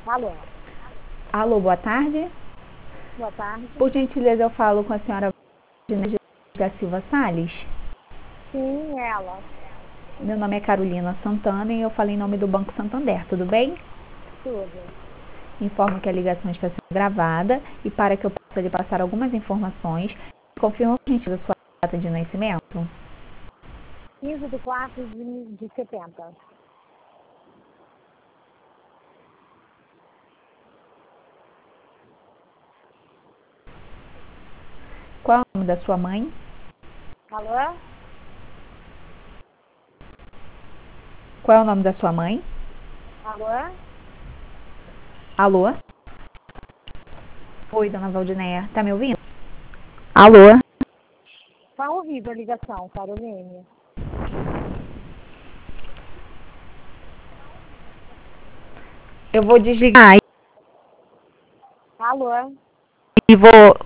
Alô, Alô, boa tarde. boa tarde. Por gentileza, eu falo com a senhora Valdinei da Silva Salles. Sim, ela. Meu nome é Carolina Santana e eu falo em nome do Banco Santander, tudo bem? Tudo. Informo que a ligação está sendo gravada e para que eu possa lhe passar algumas informações, confirma por gentileza sua data de nascimento. 15/4 de 70. Qual é o nome da sua mãe? Alô? Qual é o nome da sua mãe? Alô? Alô? Oi, dona Valdineia, tá me ouvindo? Alô? Tá horrível a ligação, Caroline. Eu vou desligar Alô? e vou